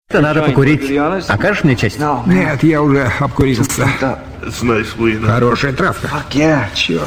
Надо покурить. Окажешь мне честь? Нет, я уже обкурился. Хорошая травка. Черт.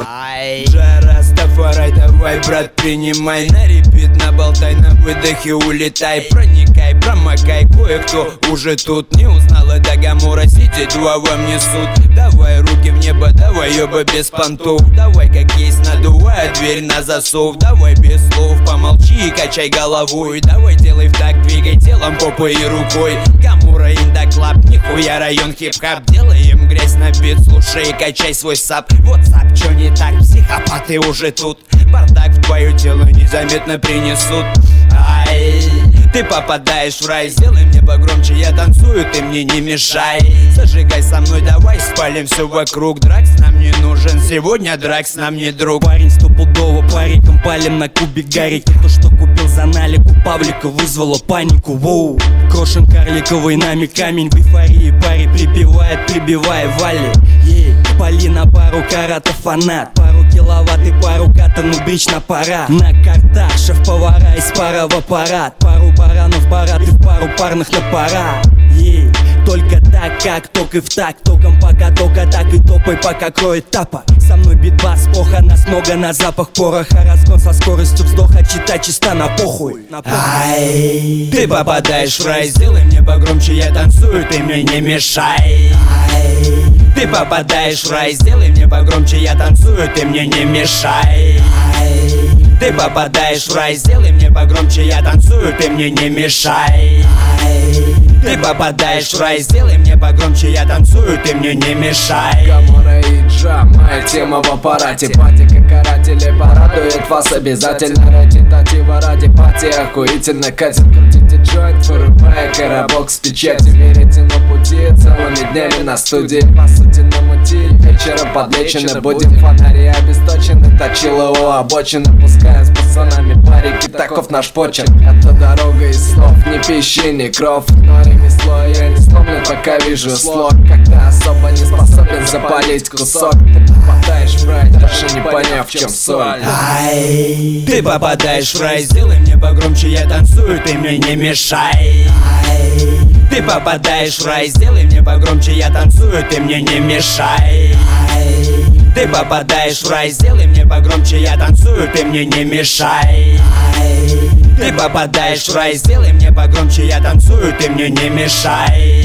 Растафарай, давай, брат, принимай на репит, наболтай, на выдохе улетай. Проникай, промокай, кое-кто уже тут не узнал, это Гамора сидит, два вам несут. Давай руки в небо, давай, ёба, без понтов. Давай, как есть, надувай, дверь на засов. Давай, без слов, помолчи и качай головой. Давай, делай в так, двигай телом, попой и рукой. Гамора, индаклаб, нихуя район хип-хап. Делаем грязь на бит, слушай и качай свой сап. Вот сап, чё не так, психопаты уже тут. Бардак в твое тело незаметно принесут. Ай, ты попадаешь в рай. Сделай мне погромче, я танцую, ты мне не мешай. Зажигай со мной, давай спалим все вокруг. Дракс нам не нужен, сегодня дракс нам не друг. Парень стопудово париком палим на кубик гарики. То, что купил за налик у Павлика, вызвало панику. Воу, крошим карликовый нами камень. В эйфории парень припевает, прибивая вали. Пали на пару каратов фанат. Пару киловатт и пару ката, ну брич на пора. На картах шеф-повара из пара в аппарат. Пару баранов парад и в пару парных на пора. Только так, как ток и в так. Током пока только так и топай, пока кроет тапа. Со мной битбас, поха, нас много на запах пороха. Разгон со скоростью вздоха, чита чиста на похуй. Ай, ты попадаешь в рай. Сделай мне погромче, я танцую, ты мне не мешай. Ай, ты попадаешь в рай. Сделай мне погромче, я танцую, ты мне не мешай. Ай, ты попадаешь в рай. Сделай мне погромче, я танцую, ты мне не мешай. Ай, ты попадаешь в рай. Сделай мне погромче, я танцую, ты мне не мешай. Гамора и Джа, моя тема в аппарате. Пати как каратели, порадует вас обязательно. Речитатива ради пати, охуительно катит. Крутите джойнт, вырубая коробок с печатью. Верите на пути, целыми днями на студии. По сути намутили, вечером подлечены. Будем фонари обесточены, точила у обочины. Пускаем с пацанами парики, таков наш почерк. Это дорога из снов, не пищи, не кров. Но ремесло я не сломлю, пока вижу слог. Когда особо не способен запалить кусок. Ты попадаешь в рай, даже не поняв, в чем соль. Ай, ты попадаешь в рай. Сделай мне погромче, я танцую, ты мне не мешай. Ай, ты попадаешь в рай. Сделай мне погромче, я танцую, ты мне не мешай. Ай, ты попадаешь в рай. Сделай мне погромче, я танцую, ты мне не мешай. Ай, ты попадаешь в рай. Сделай мне погромче, я танцую, ты мне не мешай.